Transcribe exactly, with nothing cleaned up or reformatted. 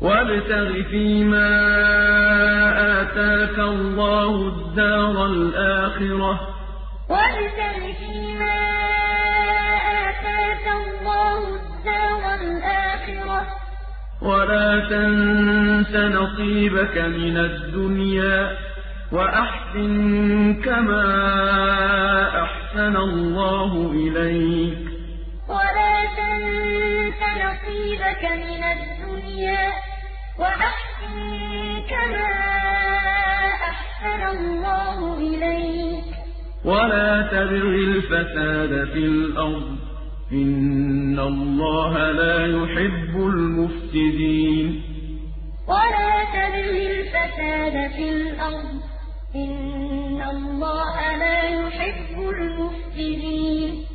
وابتغ فيما آتاك الله الدار الآخرة وابتغ فيما آتاك الله الدار الآخرة ولا تنس نصيبك من الدنيا وأحسن كما أحسن الله إليك ولا تنس نصيبك من الدنيا وأحسن كما أحسن الله إليك ولا تبغ الفساد في الأرض إن الله لا يحب المفسدين ولا تبغ الفساد في الأرض إن الله لا يحب المفسدين